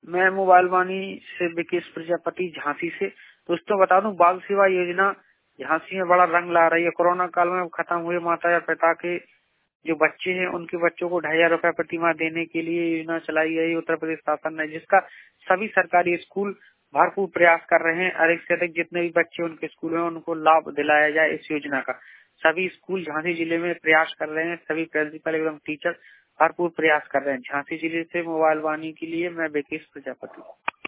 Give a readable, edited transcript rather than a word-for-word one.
मैं मोबाइल वाणी से विकेश प्रजापति झांसी से। दोस्तों बता दूं, बाल सेवा योजना झांसी में बड़ा रंग ला रही है। कोरोना काल में खत्म हुए माता या पिता के जो बच्चे हैं उनके बच्चों को 2,500 रुपए प्रति माह देने के लिए योजना चलाई गई उत्तर प्रदेश शासन ने, जिसका सभी सरकारी स्कूल भरपूर प्रयास कर रहे हैं। अधिक से अधिक जितने भी बच्चे उनके स्कूल में उनको लाभ दिलाया जाए इस योजना का। सभी स्कूल झांसी जिले में प्रयास कर रहे हैं। सभी प्रिंसिपल एवं टीचर भरपूर प्रयास कर रहे हैं। झांसी जिले से मोबाइल वाणी के लिए मैं विकेश प्रजापति।